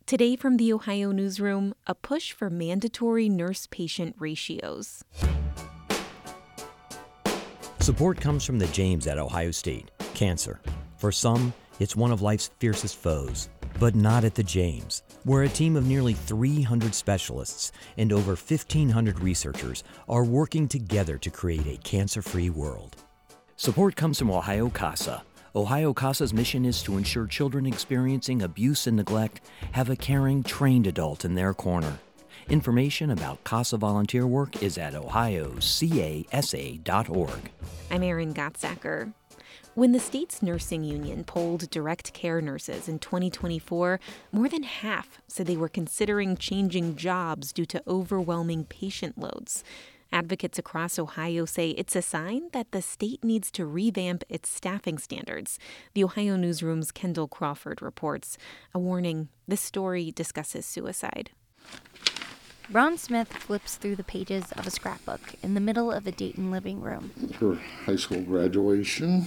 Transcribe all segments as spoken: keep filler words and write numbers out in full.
Today from the Ohio Newsroom, a push for mandatory nurse-patient ratios. Support comes from the James at Ohio State. Cancer. For some, it's one of life's fiercest foes. But not at the James, where a team of nearly three hundred specialists and over fifteen hundred researchers are working together to create a cancer-free world. Support comes from Ohio CASA. Ohio CASA's mission is to ensure children experiencing abuse and neglect have a caring, trained adult in their corner. Information about CASA volunteer work is at ohio c a s a dot org. I'm Erin Gottsacker. When the state's nursing union polled direct care nurses in twenty twenty-four, more than half said they were considering changing jobs due to overwhelming patient loads. Advocates across Ohio say it's a sign that the state needs to revamp its staffing standards. The Ohio Newsroom's Kendall Crawford reports. A warning, this story discusses suicide. Ron Smith flips through the pages of a scrapbook in the middle of a Dayton living room. Her high school graduation,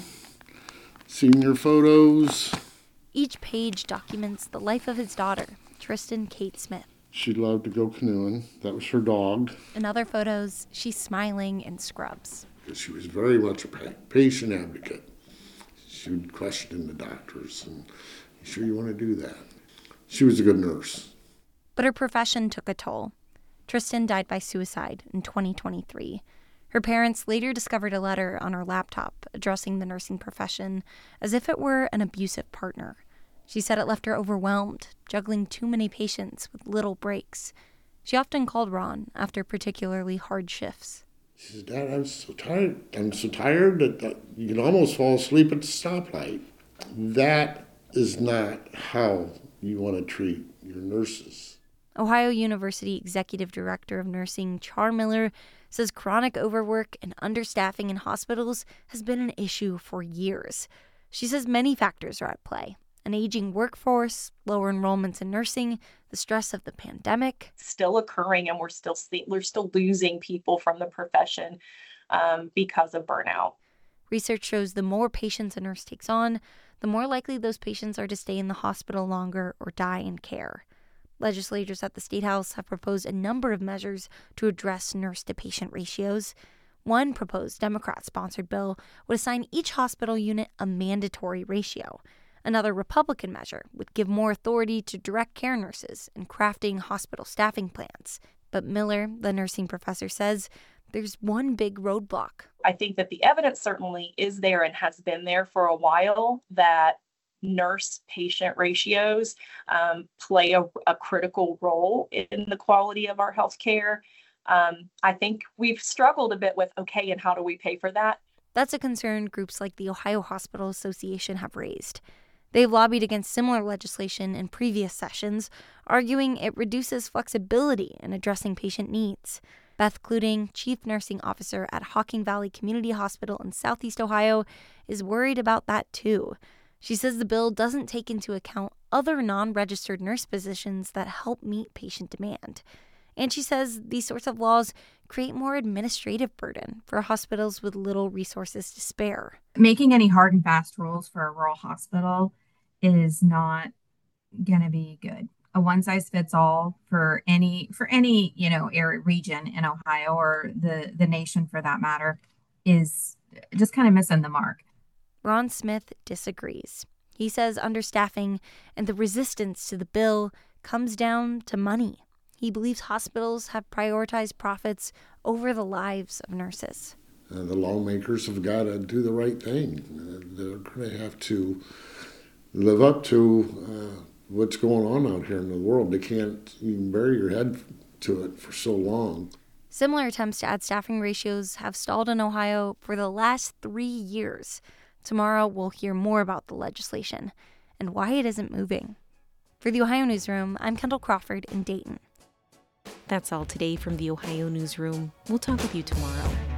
senior photos. Each page documents the life of his daughter, Tristan Kate Smith. She loved to go canoeing. That was her dog. In other photos, she's smiling in scrubs. She was very much a patient advocate. She would question the doctors, and you sure you want to do that? She was a good nurse. But her profession took a toll. Tristan died by suicide in twenty twenty-three. Her parents later discovered a letter on her laptop addressing the nursing profession as if it were an abusive partner. She said it left her overwhelmed, juggling too many patients with little breaks. She often called Ron after particularly hard shifts. She said, Dad, I'm so tired. I'm so tired that, that you can almost fall asleep at the stoplight. That is not how you want to treat your nurses. Ohio University Executive Director of Nursing Char Miller says chronic overwork and understaffing in hospitals has been an issue for years. She says many factors are at play. An aging workforce, lower enrollments in nursing, the stress of the pandemic. Still occurring, and we're still see- we're still losing people from the profession um, because of burnout. Research shows the more patients a nurse takes on, the more likely those patients are to stay in the hospital longer or die in care. Legislators at the State House have proposed a number of measures to address nurse-to-patient ratios. One proposed Democrat-sponsored bill would assign each hospital unit a mandatory ratio. Another Republican measure would give more authority to direct care nurses in crafting hospital staffing plans. But Miller, the nursing professor, says there's one big roadblock. I think that the evidence certainly is there and has been there for a while that nurse-patient ratios um, play a, a critical role in the quality of our health care. Um, I think we've struggled a bit with, okay, and how do we pay for that? That's a concern groups like the Ohio Hospital Association have raised. They've lobbied against similar legislation in previous sessions, arguing it reduces flexibility in addressing patient needs. Beth Cluding, Chief Nursing Officer at Hocking Valley Community Hospital in Southeast Ohio, is worried about that too. She says the bill doesn't take into account other non-registered nurse positions that help meet patient demand. And she says these sorts of laws create more administrative burden for hospitals with little resources to spare. Making any hard and fast rules for a rural hospital is not going to be good. A one-size-fits-all for any for any you know area region in Ohio or the the nation for that matter is just kind of missing the mark. Ron Smith disagrees. He says understaffing and the resistance to the bill comes down to money. He believes hospitals have prioritized profits over the lives of nurses. Uh, the lawmakers have got to do the right thing. Uh, they're going to have to live up to uh, what's going on out here in the world. They can't even bury your head to it for so long. Similar attempts to add staffing ratios have stalled in Ohio for the last three years. Tomorrow, we'll hear more about the legislation and why it isn't moving. For the Ohio Newsroom, I'm Kendall Crawford in Dayton. That's all today from the Ohio Newsroom. We'll talk with you tomorrow.